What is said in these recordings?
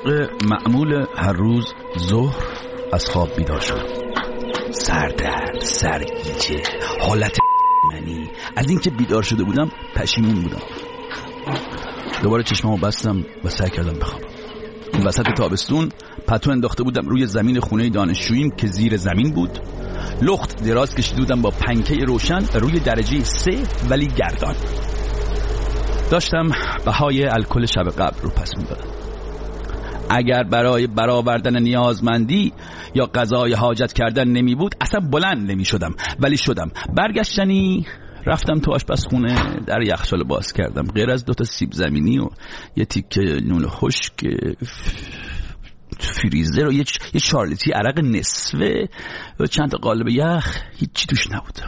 طبق معمول هر روز ظهر از خواب بیدار شدم. سردرد، سرگیجه، حالت منی. از اینکه بیدار شده بودم پشیمون بودم. دوباره چشمامو بستم و سعی کردم بخوابم. این وسط تابستون پتو انداخته بودم روی زمین خونه دانشجوییم که زیر زمین بود. لخت دراز کشیده بودم با پنکه روشن روی درجه 3 ولی گردان. داشتم بهای الکل شب قبل رو پس می‌دادم. اگر برای برآوردن نیازمندی یا قضای حاجت کردن نمی بود اصلا بلند نمی شدم، ولی شدم. برگشتنی رفتم تو آشپزخونه، در یخچال باز کردم. غیر از 2 سیب زمینی و یه تیکه نون خشک فریزر و یه شارلتی عرق نصفه و چند تا قالب یخ، هیچی توش نبود.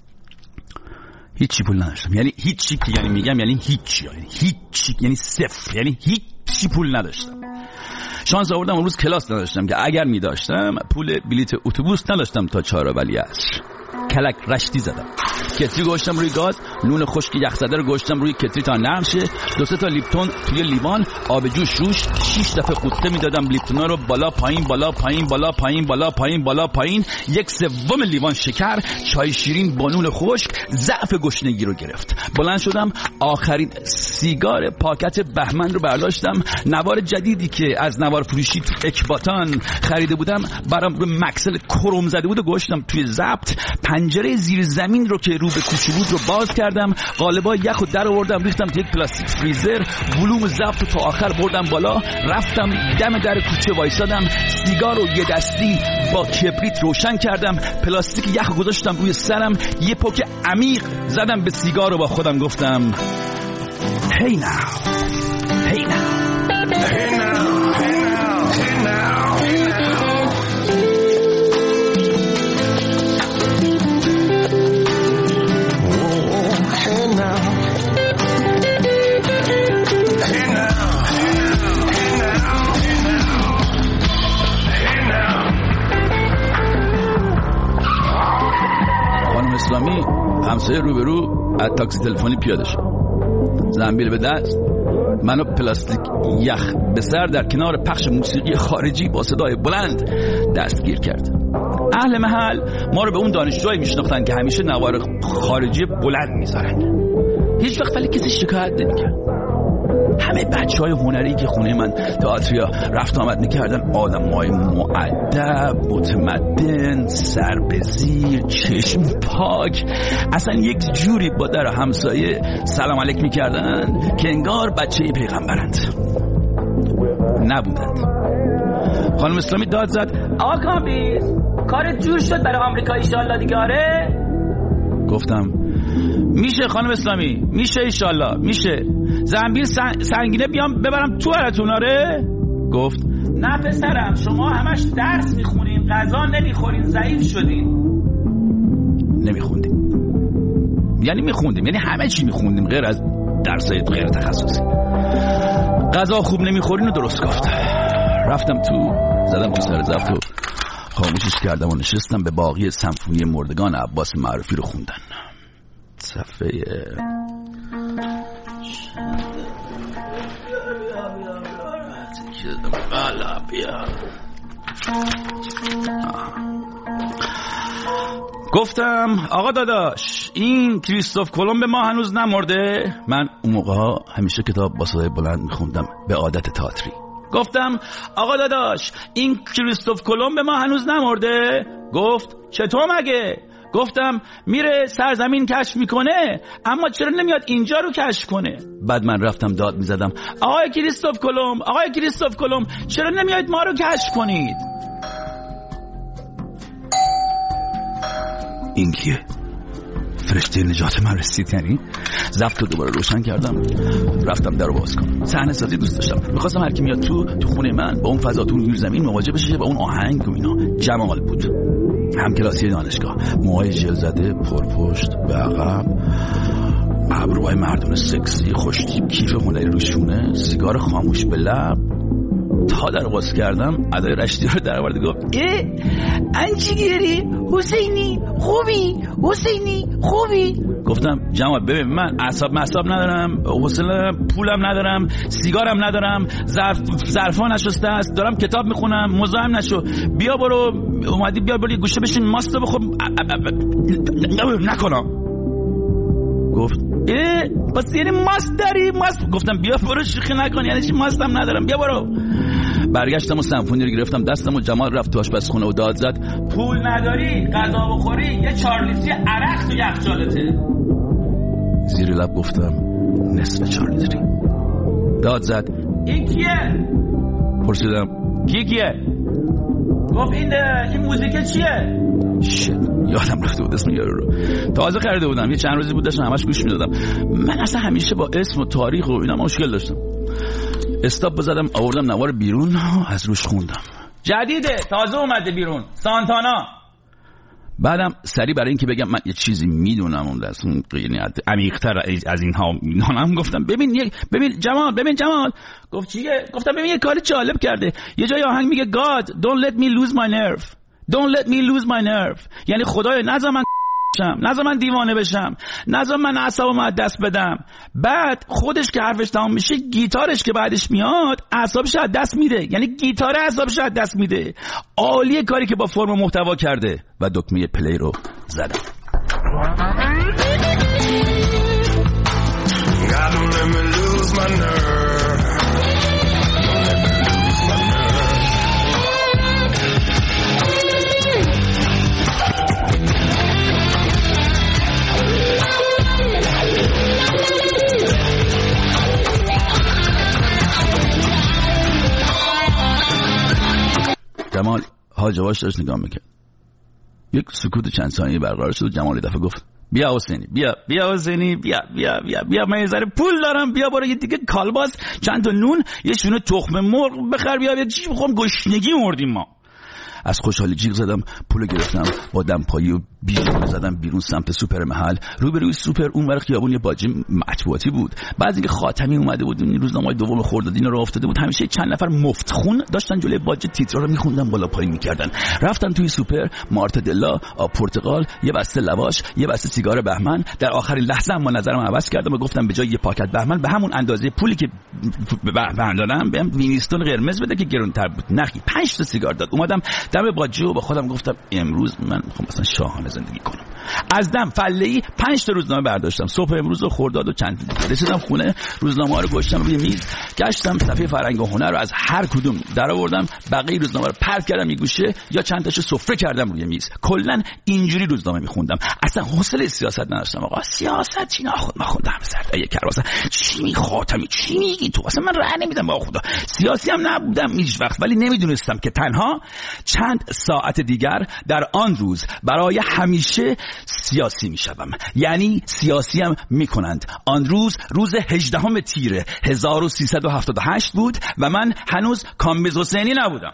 هیچی پول نداشتم. یعنی هیچی که یعنی میگم یعنی هیچی، یعنی هیچی، یعنی صفر، یعنی هیچی پول نداشتم. شانس آوردم اون روز کلاس نداشتم که اگر می داشتم پول بلیت اتوبوس نداشتم تا 4 ولی عصر. کلک رشتی زدم. کتری گوشتم روی گاز، نون خشک یخ زده رو گوشتم روی کتری تا نرم شه. 2-3 تا لیپتون توی لیوان، آب جوش روش. 6 دفعه قوطه میدادم لیپتونا رو بالا پایین بالا پایین بالا پایین بالا پایین بالا پایین. 1/3 لیوان شکر، چای شیرین با نون خشک. ضعف گشنگی رو گرفت. بلند شدم، آخرین سیگار پاکت بهمن رو برداشتم. نوار جدیدی که از نوار فروشی تو اکباتان خریده بودم برام رو مکسل کروم زده بود و گوشتم توی ضبط. پنجره زیر زمین رو که رو به کوچه بود رو باز کردم. قالبای یخو در آوردم، ریختم تو یک پلاستیک فریزر. ولوم ضبط رو تا آخر بردم بالا. رفتم دم در کوچه وایسادم. سیگار رو یه دستی با کبریت روشن کردم. پلاستیک یخو گذاشتم روی سرم. یه پک عمیق زدم به سیگار رو با خودم گفتم Hey now, hey now, hey now, hey now, hey now, hey now. اسلامی همسایه روبرو از تاکسی تلفنی پیاده شد. زنبیل به دست، منو پلاستیک یخ به سر در کنار پخش موسیقی خارجی با صدای بلند دستگیر کرد. اهل محل ما رو به اون دانشجویی میشناختن که همیشه نوار خارجی بلند میذارن. هیچ وقت ولی کسی شکایت نمیکرد. همه بچهای هنری که خونه من تئاتریا رفت آمد میکردن آدمای مؤدب، متمدن، سر به زیر، چشم پاک، اصلا یک جوری با در همسایه سلام علیک میکردن که انگار بچه پیغمبرند. نبودند. خانم اسلامی داد زد آقا کامبیز کارت جور شد برای آمریکا ایشالله دیگه؟ آره؟ گفتم میشه خانم اسلامی، میشه ایشالله، میشه. زنبیل سنگینه بیام ببرم تو هرتون؟ آره؟ گفت نه پسرم، شما همش درس میخونین، غذا نمیخورین، ضعیف شدین. نمیخوندیم، یعنی میخوندیم، یعنی همه چی میخوندیم غیر از درسای غیر تخصصی. غذا خوب نمیخورین و درست گفت. رفتم تو، زدم تو سر ضبط و خاموشش کردم و نشستم به باقی سمفونی مردگان عباس معروفی رو خوندن. صفحه گفتم آقا داداش این کریستوف کلمب ما هنوز نمرده؟ من اون موقع ها همیشه کتاب با صدای بلند میخوندم به عادت تئاتری. گفتم آقا داداش این کریستوف کلمب ما هنوز نمرده؟ گفت چطور مگه؟ گفتم میره سرزمین کشف میکنه، اما چرا نمیاد اینجا رو کشف کنه؟ بعد من رفتم داد میزدم آقای کریستوف کلمب، آقای کریستوف کلمب چرا نمیاد ما رو کشف کنید؟ این کیه؟ فرشته نجات من رسید. یعنی ضبط رو دوباره روشن کردم، رفتم در رو باز کنم. صحنه سازی دوست داشتم، میخواستم هر کی میاد تو خونه من با اون فضا تو زیر زمین مواجه بشه، با اون آهنگ و اینا. جمال بود، همکلاسی دانشگاه، موهای ژل زده پرپشت به عقب، ابروهای مردونه سکسی خوشتیپ، کیف هنری روشونه، سیگار خاموش به لب. تا در قصد کردم ادای رشدی رو در آورد گفت انجیگری حسینی خوبی حسینی خوبی. گفتم جمال ببین من اعصاب ندارم، حوصله پولم ندارم، سیگارم ندارم، ظرفا نشسته است، دارم کتاب میخونم، مزاحم نشو، بیا برو اومدی بیا برو گوشه بشین ماست بخور نکنم. گفت بس یعنی ماست داری؟ ماست. گفتم بیا برو شوخی نکن، یعنی چی ماستم ندارم، بیا برو. برگشتم و سمفونی رو گرفتم دستم و جمال رفت تو آشپزخونه و داد زد پول نداری غذا بخوری یه 4 لیتری عرق تو یخچالته. زیر لب گفتم نصف 4 لیتری. داد زد این کیه؟ پرسیدم کیه؟ گفت این موزیک چیه؟ یادم رفته بود اسم یارو رو. تازه خریده بودم، یه چند روزی بود داشتم همش گوش میدادم. من اصلا همیشه با اسم و تاریخ و اینا مشکل داشتم. استاپ بزدم آوردم نوار بیرون از روش خوندم. جدیده تازه اومده بیرون سانتانا. بعدم سری برای اینکه بگم من یه چیزی میدونم اون دست عمیق‌تر از اینها میدونم گفتم ببین جمال. گفت چیه؟ گفتم ببین یه کاری جالب کرده. یه جای آهنگ میگه God don't let me lose my nerve. Don't let me lose my nerve. یعنی خدایا نذار من دیوانه بشم، نذار من اعصابم از دست بدم. بعد خودش که حرفش تمام میشه گیتارش که بعدش میاد اعصابش از دست میده، یعنی گیتار اعصابش از دست میده. عالیه کاری که با فرم محتوا کرده. و دکمه پلی رو زدم. جمال حاج آقاش داشت نگاه میکرد. یک سکوت چند ثانیه برقرار شد و جمال یه دفعه گفت بیا حسینی بیا حسینی بیا من یه ذره پول دارم، بیا برو یه دیگه کالباس چند تا نون یه شونه تخم مرغ بخر بیا چی بخورم، گشنگی مردیم ما. از خوشحالی جیغ زدم، پول گرفتم، با دمپایی و بیرون زدم بیرون سمت سوپر محل. روبروی سوپر اونور خیابون یه باجه مطبوعاتی بود. بعد اینکه خاتمی اومده بود، این روزنامه‌های دوم خردادین رو افتاده بود، همیشه چند نفر مفتخون داشتن جلوی باجه تیترا رو می‌خوندن، بالا پایین می‌کردن. رفتم توی سوپر، مارتدلا، آب پرتقال، یه بسته لواش، یه بسته سیگار بهمن. در آخرین لحظه اما نظرم عوض کردم و گفتم به جای یه پاکت بهمن به همون اندازه پولی که بهمن دادم بهم وینیستون قرمز بده که گرونتر بود. نخی 5 تا سیگار داد. اومدم دم باجه و با خودم گفتم امروز من میخوام مثلا شاهانه زندگی کنم. از دم فله‌ای 5 تا روزنامه برداشتم. صبح امروز و خرداد و چند رسیدم خونه، روزنامه‌ها رو گشتم روی میز، گشتم صفحه فرهنگ و هنر رو از هر کدوم درآوردم، بقیه روزنامه رو پرت کردم یه گوشه یا چند تاشو سفره کردم روی میز. کلا اینجوری روزنامه میخوندم. اصلا حوصله سیاست نداشتم. آقا سیاست چی نخوندم سر یه کراس. چی میخواتم چی میگی تو؟ اصلا من راه نمیدم با خدا. سیاسی هم نبودم هیچ وقت، ولی نمیدونستم که تنها چند ساعت دیگر در آن روز برای همیشه سیاسی میشوم. یعنی سیاسی هم میکنند. آن روز 18 تیر 1378 بود و من هنوز کامبیز حسینی نبودم،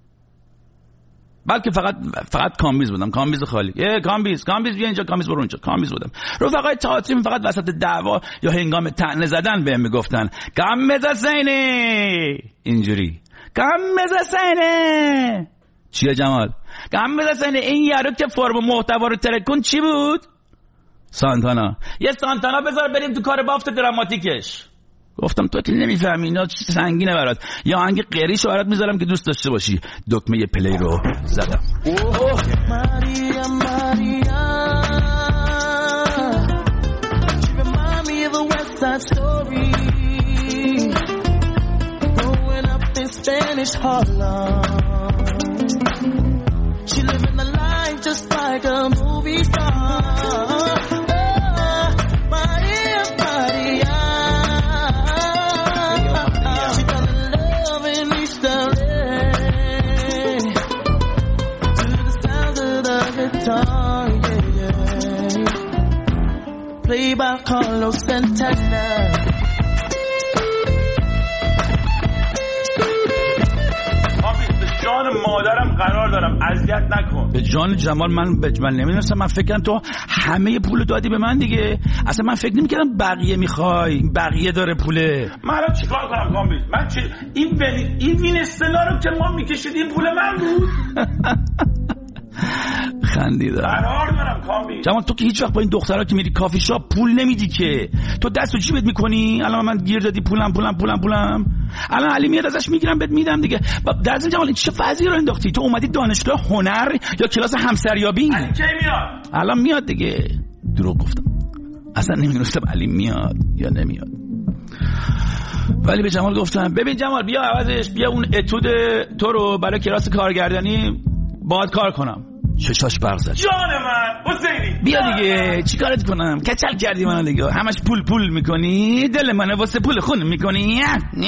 بلکه فقط کامبیز بودم. کامبیز خالی. کامبیز بیا اینجا، کامبیز برو اونجا. کامبیز بودم. رفقای تئاتریم فقط وسط دعوا یا هنگام طعنه زدن بهم میگفتن کامبیز حسینی. اینجوری کامبیز حسینی. چیه جمال؟ کامبیز حسینی. این یارو که فرم محتوا رو ترکون چی بود؟ سانتانا. یه سانتانا بذار بریم تو کار بافت دراماتیکش. گفتم تو که نمیفهمی اینا چی سنگینه برات. یا آهنگ قریشو برات میذارم که دوست داشته باشی. دکمه پلی رو زدم. ماریا remind me of a West Side Story, growing up in Spanish Harlem. She living the life just like a movie star. Played by Carlos Santana. جان مادرم قرار دارم، اذیت نکن. به جان جمال من نمیدونستم. من فکرم تو همه پول دادی به من دیگه. اصلا من فکر نمی‌کردم بقیه میخوای، بقیه داره پوله. من الان چیکار کنم کامبیز؟ من این وینستلا رو که ما میکشیدیم پول من بود. خندیدم. قرار دارم کامبیز. جمال تو که هیچ وقت با این دخترها که میری کافی شاپ پول نمیدی که. تو دستو جیبت میکنی. الان من گیر دادی پولم. الان علی میاد ازش میگیرم بهت میدم دیگه. در ضمن جمال چه وضعی رو انداختی؟ تو اومدی دانشگاه هنر یا کلاس همسریابی؟ علی کی میاد؟ الان میاد دیگه. دروغ گفتم. اصلا نمیدونستم علی میاد یا نمیاد. ولی به جمال گفتم ببین جمال بیا عوضش بیا اون اتود تو رو برای کلاس کارگردانی باهات کار کنم. چشاش برق زد. جان من حسینی بیا دیگه چیکارت کنم؟ کچل کردی منو دیگه. همش پول میکنی. دل منو واسه پول خون میکنی.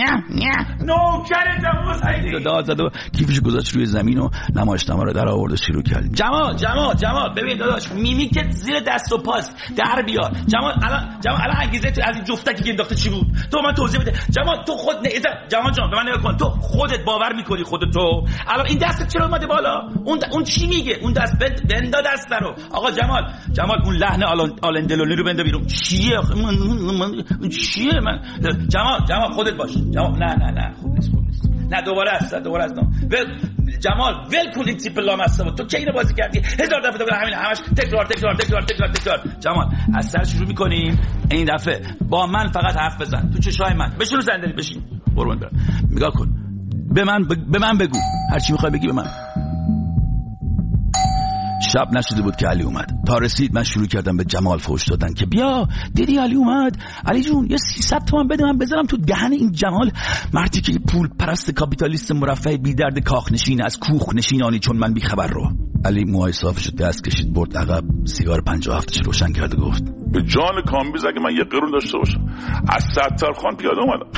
نوکرتم حسینی. داد زد و کیفش گذاشت روی زمین و نمایشنامه رو در آورد و شروع کرد. جمال ببین داداش میمیکت زیر دست و پاست در بیار. جمال الان انگیزه تو از این جفتکی که انداخته چی بود؟ تو من توضیح بده. جمال تو خود جمال جان به من نگاه کن. تو خودت باور میکنی خودتو؟ الان این دست چرا اومده بالا؟ اون چی میگه؟ اون دست بندا دست رو. آقا جمال اون لحن آلندلونی رو بندا بیرون. چیه من جمال خودت باش. جمال نه خوب نیست. نه دوباره است جمال ول کن این تیپ لامصب. تو کی اینو بازی کردی؟ 1000 دفعه همین همش تکرار. جمال از سر شروع می‌کنیم. این دفعه با من فقط حرف بزن تو چشای من. بشین رو صندلی بشین. قربون برم. نگاه کن. به من بگو. هر چی می‌خوای بگی به من. شب نشده بود که علی اومد. تا رسید من شروع کردم به جمال فحش دادن که بیا دیدی علی اومد. علی جون یه 300 تومن بده من بذارم تو دهن این جمال، مردی که پول پرست کاپیتالیست مرفه بی درد کاخ نشین از کوخ نشینانی چون من بی خبر رو. علی موهای صافشو دست کشید برد عقب، سیگار 57 روشن کرد و گفت به جان کامبیز اگه من یه قرون داشته باشم از ستارخان پیاده اومدم.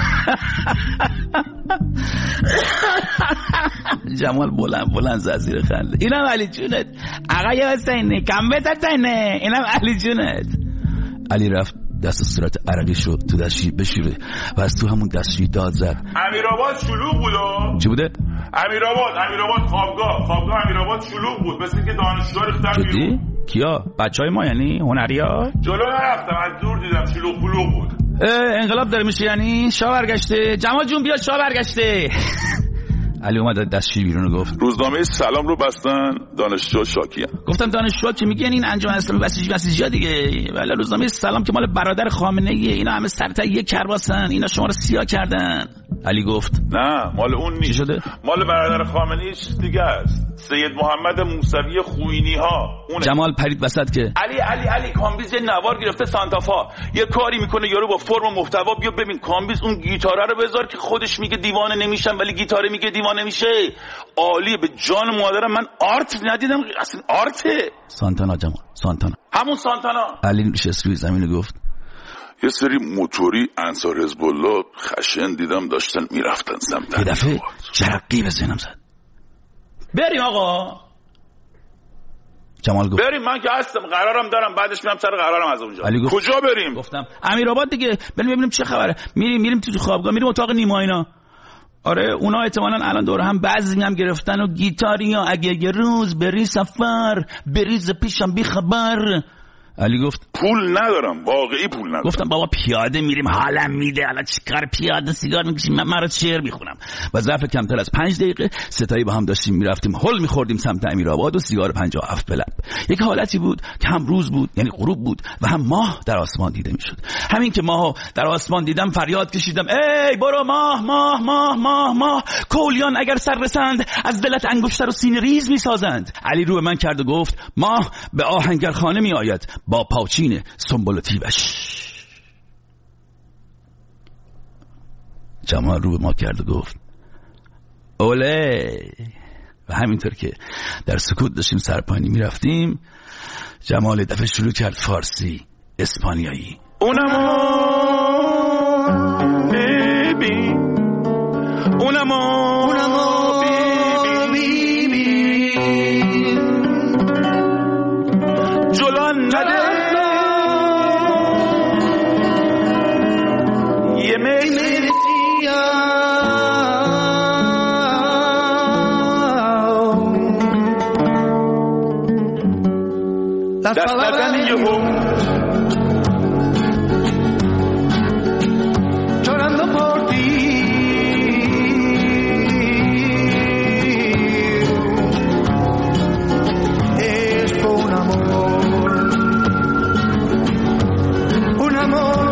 جمال بلند زیر خنده. اینم علی جونت آقای حسینی کم بزنه. اینم علی جونت. علی رفت دست و صورت عرقی شد تو دستشویی بشوره و از تو همون دستشویی داد زد امیرآباد شلوغ بود. چی بوده؟ امیرآباد خوابگاه امیرآباد شلوغ بود. مثل که دانشجوها ریختن بیرون. کیا؟ بچهای ما یعنی هنریا؟ جلو نرفتم از دور دیدم شلوغ بود. انقلاب داره میشه یعنی شاه برگشته. جمال جون بیا شاه برگشته. علی اومد دستشویی بیرون و گفت روزنامه سلام رو بستن دانشجو شاکیان. گفتم دانشجو که میگن این انجمن اسلامی بسیجی دیگه. ولی روزنامه سلام که مال برادر خامنه ایه. اینا همه سرتا یک کرباسن. اینا شما رو سیاه کردن. علی گفت نه مال اون نیست. چی شده؟ مال برادر خامنه‌ای چیز دیگه است. سید محمد موسوی خوینی ها اونه. جمال پرید وسط که علی کامبیز یه نوار گرفته سانتافا یه کاری میکنه یارو با فرم و محتوا. بیا ببین کامبیز اون گیتاره رو بذار که خودش میگه دیوانه نمیشم ولی گیتاره میگه دیوانه میشه. عالیه به جان مادرم. من آرت ندیدم اصلا. آرته سانتانا جمال سانتانا همون سانتانا. علی نشست روی زمین و گفت یه سری موتوری انصار حزب الله خشن دیدم داشتن میرفتن سمت. یه دفعه جرقی به ذهنم زد. بریم آقا. جمال گفت بریم من که هستم قرارم دارم بعدش میرم سر قرارم از اونجا. علی گفت کجا بریم؟ گفتم امیرآباد دیگه. بریم ببینیم چه خبره. میریم تو خوابگاه. میریم اتاق نیما اینا. آره اونا احتمالاً الان دور هم بعضی هم گرفتن و گیتاریا اگه یه روز بری سفر بریز پیشم بی خبر. علی گفت پول ندارم واقعی پول ندارم. گفتم بابا پیاده میریم حالم میده الان چیکار پیاده سیگار میکشیم من مرا شعر میخونم. و ظرف کمتر از 5 دقیقه ستایی با هم داشتیم میرفتیم هول میخوردیم سمت امیرآباد و سیگار 57 به لب. یک حالتی بود که هم روز بود یعنی غروب بود و هم ماه در آسمان دیده میشد. همین که ماهو در آسمان دیدم فریاد کشیدم ای برو ماه ماه ماه ماه ماه کولیان اگر سر رسند از دلت انگشتر و سینه ریز میسازند. علی رو به من کرد و گفت ماه به آهنگرخانه میآید با پاچین سنبل و تیبش. جمال رو به ما کرد و گفت اوله. و همینطور که در سکوت داشتیم سرپانی میرفتیم جمال دفعه شروع کرد فارسی اسپانیایی. اونمو بیبی اونمو بیبی جلان نده یه میرسیم دست نزن یهو llorando por ti. Es un amor, un amor.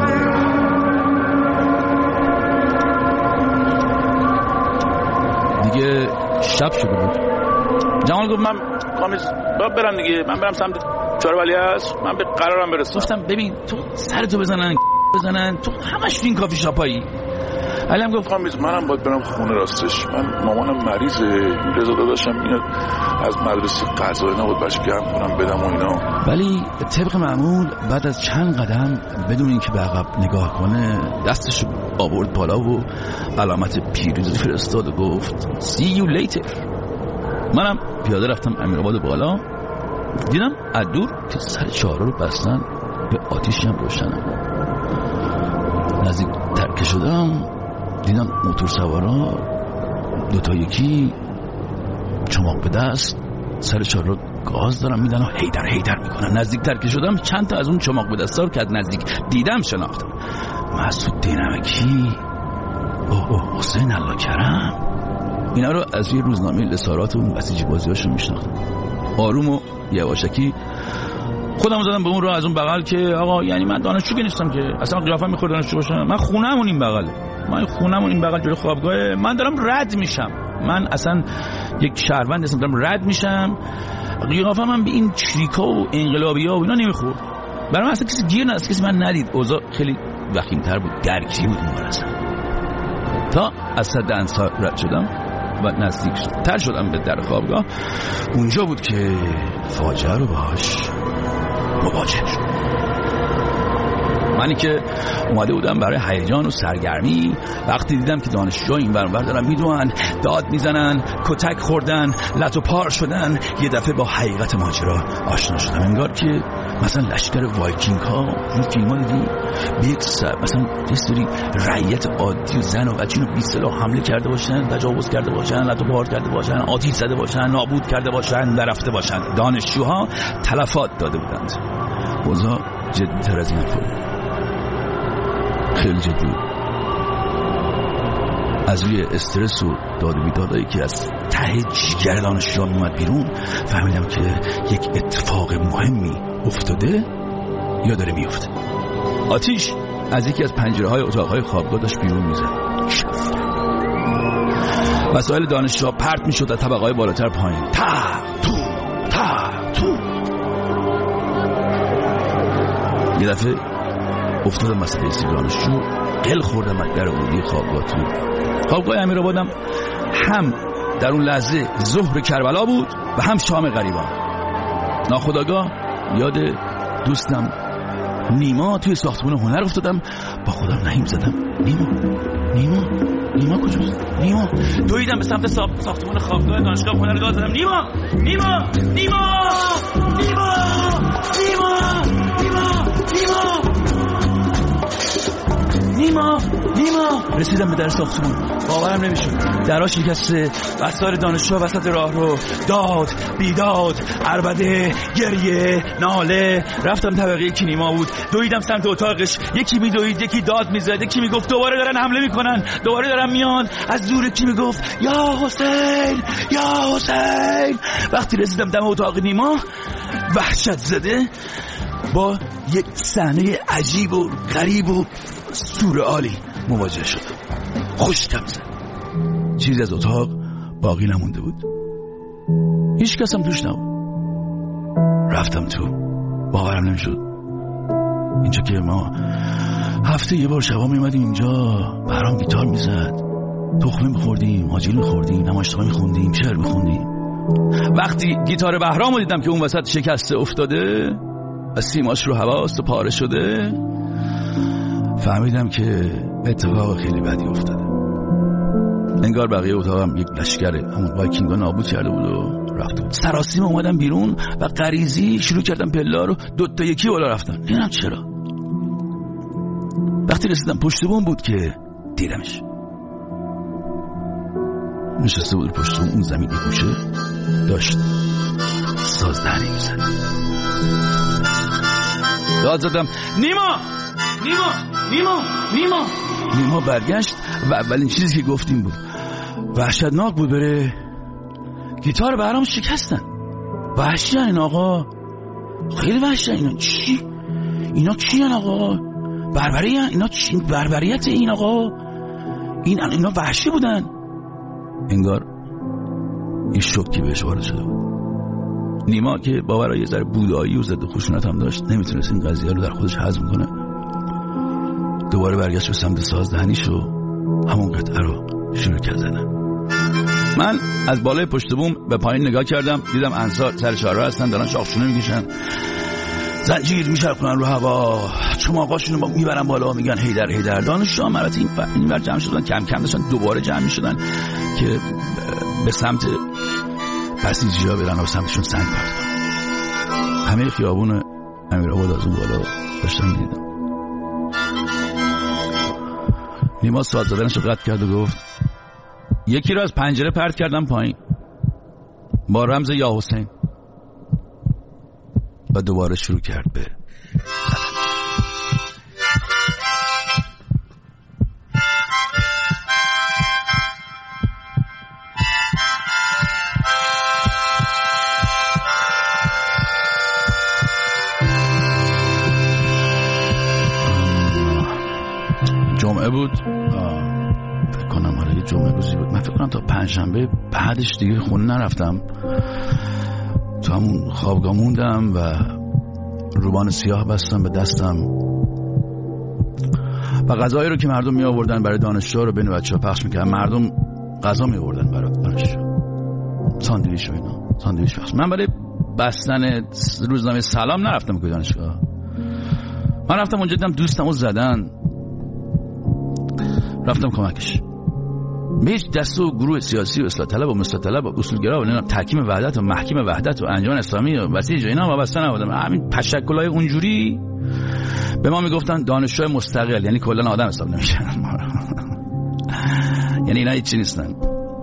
دیگه شب شده بود. جمال گفت من کامیز باید برم دیگه، من برم سمت چهار ولی هست، من به قرارم برسم. گفتم ببین تو سرتو بزنن تو همش تو این کافی شاپایی. علیم گفت کامیز منم باید برم خونه راستش، من مامانم مریضه، رضا داداشم میاد از مدرسه غذا نبود باش گرم کنم بدم و اینا. ولی طبق معمول بعد از چند قدم بدون اینکه به عقب نگاه کنه دستش آورد بالا و علامت پیروزی فرستاد و گفت see you later. منم پیاده رفتم امیرآباد بالا، دیدم از دور که سر چهارراه رو بستن، به آتیشی هم روشنم. نزدیک ترکه شدم دیدم موتور سوارا دوتا یکی چماق به دست سر چهارراه گاز دارن میدن و هیدر میکنن. نزدیک ترکه شدم چند تا از اون چماق به دستا رو که از نزدیک دیدم شناختم. مسعود دینمکی، اوه حسین الله کرم، اینا رو از یه روزنامه لسارات و اون بسیجی بازیاشون میشناختم. آروم و یواشکی خودم زدم به اون راه از اون بغل که آقا یعنی من دانشجو که نیستم که اصلا قیافم میخواد دانشجو باشم، من خونه‌مون این بغله، این بغل جلوی خوابگاه، من دارم رد میشم، من اصلا یک شهروند هستم دارم رد میشم، قیافم هم به این چریکا و انقلابی‌ها و اینا نمیخورد. برام اصلا کسی گیر نداد، کسی من ندید. اوضاع خیلی وخیم‌تر بود، درگیری بود اون اصلا. تا از صد انصار رد شدم و نزدیک تر شدم به در خوابگاه، اونجا بود که فاجعه رو باهاش مواجه شد. منی که اومده بودم برای هیجان و سرگرمی، وقتی دیدم که دانشجوها این ور اون ور دارن میدونن، داد میزنن، کتک خوردن، لط و پار شدن، یه دفعه با حقیقت ماجرا آشنا شدم. انگار که مثلا لشکر وایکینگ ها این فیلم ها دیدی به یک مثلا یه سری رعیت عادی و زن و بچه رو بی سلاح حمله کرده باشن، تجاوز کرده باشن، لط و پار کرده باشن، آتش زده باشن، نابود کرده باشن، درفته باشن. دانشجوها تلفات داده بودند. اوضاع جدی‌تر از این بود، خیلی جدی. از روی استرس و داد و بیدادایی که از ته جیگر دانشجوها میومد بیرون، فهمیدم که یک اتفاق مهمی افتاده یا داره میفته. آتیش از یکی از پنجره‌های اتاق‌های خوابگاه داشت بیرون میزد. وسایل دانشجوها پرت میشد از طبقه‌های بالاتر پایین. تو یه دفعه افتادم وسط ایسی دانشجو، قل خوردم از در ورودی خوابگاه. تو خوابگاه امیرآبادم هم در اون لحظه ظهر کربلا بود و هم شام غریبان. ناخودآگاه یاد دوستم نیما توی ساختمان هنر افتادم، با خودم نهیم زدم نیما کجاست؟ نیما دویدم به سمت ساختمان خوابگاه دانشگاه هنر، داد زدم نیما. رسیدم به در ساختمون، باورم نمیشد. درها شکسته، وسایل دانشجو وسط راه رو، داد بیداد، عربده، گریه، ناله. رفتم طبقه که نیما بود، دویدم سمت اتاقش. یکی میدوید، یکی داد میزد، یکی میگفت دوباره دارن حمله میکنن، دوباره دارن میان. از دور کی میگفت یا حسین. وقتی رسیدم دم اتاق نیما، وحشت زده با یک صحنه عجیب و غریب و سورئالی مواجه شد. خشکم زد. چیزی از اتاق باقی نمونده بود، هیچ کس هم توش نبود. رفتم تو، باورم نمیشد. اینجا که ما هفته یه بار شبا میومدیم اینجا، برام گیتار میزد، تخمه میخوردیم، آجیل میخوردیم، نمایشنامه میخوندیم، شعر میخوندیم. وقتی گیتار بهرامو دیدم که اون وسط شکسته افتاده و سیماش رو حواس و پاره شده، فهمیدم که اتفاق خیلی بدی افتاده. انگار بقیه اتاقم یک لشکر همون وایکینگا نابود کرده بود و رفته بود. سراسیمه اومدم بیرون و غریزی شروع کردم پلا رو دوتا یکی بالا رفتن. نمیدونم چرا. وقتی رسیدم پشت بوم بود که دیدمش. نشسته بود پشت اون زمین گوشه، داشت سازدهنی میزد. داد زدم نیما نیما نیما نیما. نیما برگشت و اولین چیزی که گفتیم بود وحشتناک بود. بره گیتار برام شکستن. وحشی این آقا، خیلی وحشی. اینا چی آقا؟ بربری اینا چی؟ بربریت این آقا؟ اینا وحشی بودن. انگار این شوکی بهش وارد شده بود. نیما که باورای یه ذره بودایی و ضد خشونت هم داشت، نمیتونست این قضیه رو در خودش هضم کنه. دوباره برگشت به سمت سازدهنیش و همون قطعه رو شروع کرد زدن. من از بالای پشت بوم به پایین نگاه کردم، دیدم انصار سر چهارراه هستن، دارن شاخشونه میکشن، زنجیر میچرخونن رو هوا، چماقاشونو میبرن بالا، میگن هیدر هیدر. دانشجوها مرات این ور جمع شدن، کم کم داشتن دوباره جمع میشدن که به سمت بسیجی‌ها برن و سمتشون سنگ پرت کنن. همه خیابون امیرآباد از اون بالا داشتن میدیدم. نیما ساز زدنشو قطع کرد و گفت یکی رو از پنجره پرت کردم پایین با رمز یا حسین. و دوباره شروع کرد به جمعه بود، فکر کنم آره جمعه روزی بود. من فکر کنم تا پنجشنبه بعدش دیگه خونه نرفتم، تو همون خوابگاه موندم و روبان سیاه بستم به دستم و غذایی رو که مردم می آوردن برای دانشجوها رو بین بچه‌ها پخش می‌کردن. مردم غذا می آوردن برای دانشجو، ساندویچ و اینا، ساندویچ پخش. من برای بستن روزنامه سلام نرفتم که دانشگاه، من رفتم اونجا دیدم دوستمو زدن، رفتم کمکش. هیچ دست و گروه سیاسی و اصلاح طلب و مصلح طلب و اصولگرا و تحکیم وحدت و محکم وحدت و انجمن اسلامی و بسیج و اینا وابسته نبودم. همین تشکلای اونجوری به ما میگفتن دانشجو مستقل، یعنی کلا آدم حساب نمیشن. یعنی اینا هیچ چیزی نیستن.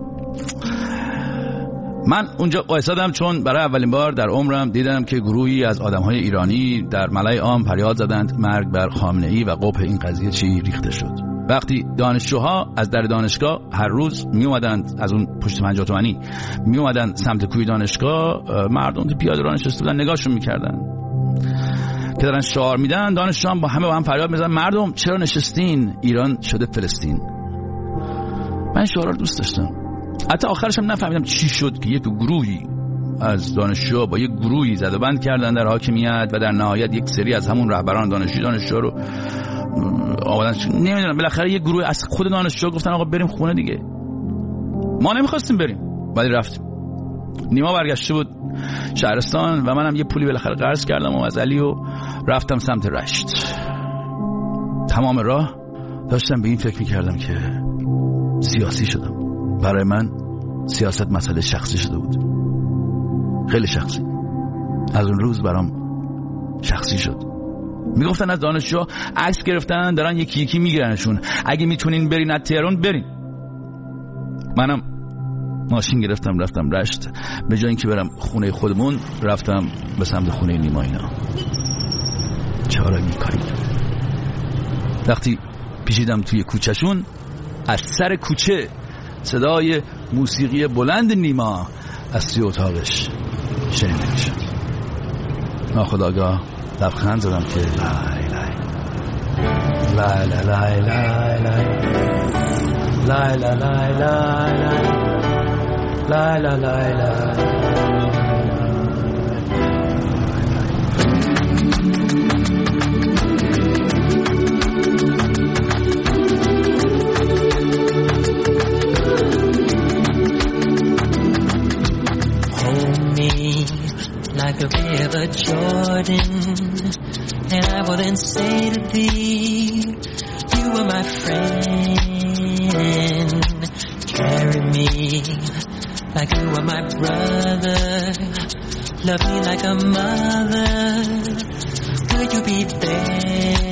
من اونجا وایسادم چون برای اولین بار در عمرم دیدم که گروهی از آدم‌های ایرانی در ملأ عام فریاد زدند مرگ بر خامنه‌ای و قبح این قضیه چی ریخته شد. وقتی دانشجوها از در دانشگاه هر روز می اومدند، از اون پشت 50 تومانی می اومدند سمت کوی دانشگاه، مردم تو پیاده رو نشسته بودن نگاهشون می‌کردن که دارن شعار میدن. دانشجوها با هم فریاد می‌زدن مردم چرا نشستین؟ ایران شده فلسطین. من شعارا رو دوست داشتم. حتی آخرش هم نفهمیدم چی شد که یک گروهی از دانشجوها با یک گروهی زد و بند کردن در حاکمیت و در نهایت یک سری از همون رهبران دانشجو رو آوردن. نمیدونم بالاخره یک گروه از خود دانشجو گفتن آقا بریم خونه دیگه. ما نمیخواستیم بریم ولی رفتیم. نیما برگشته بود شهرستان و منم یه پولی بالاخره قرض کردم و از علی و رفتم سمت رشت. تمام راه داشتم به این فکر میکردم که سیاسی شدم. برای من سیاست مسئله شخصی شده بود، خیلی شخصی. از اون روز برام شخصی شد. میگفتن از دانشجو عکس گرفتن دارن یکی یکی میگیرنشون، اگه میتونین برین از تهران برین. منم ماشین گرفتم رفتم رشت، به جای اینکه برم خونه خودمون رفتم به سمت خونه نیما. اینا چهارا میکاری. وقتی پیچیدم توی کوچهشون، از سر کوچه صدای موسیقی بلند نیما از توی اتاقش شنیده میشد. ناخودآگاه لبخند زدم که لای لای لای لای لای لای لای لای لای لای لای. Like the river Jordan, and I will then say to thee, you are my friend. Carry me like you are my brother, love me like a mother. Could you be there?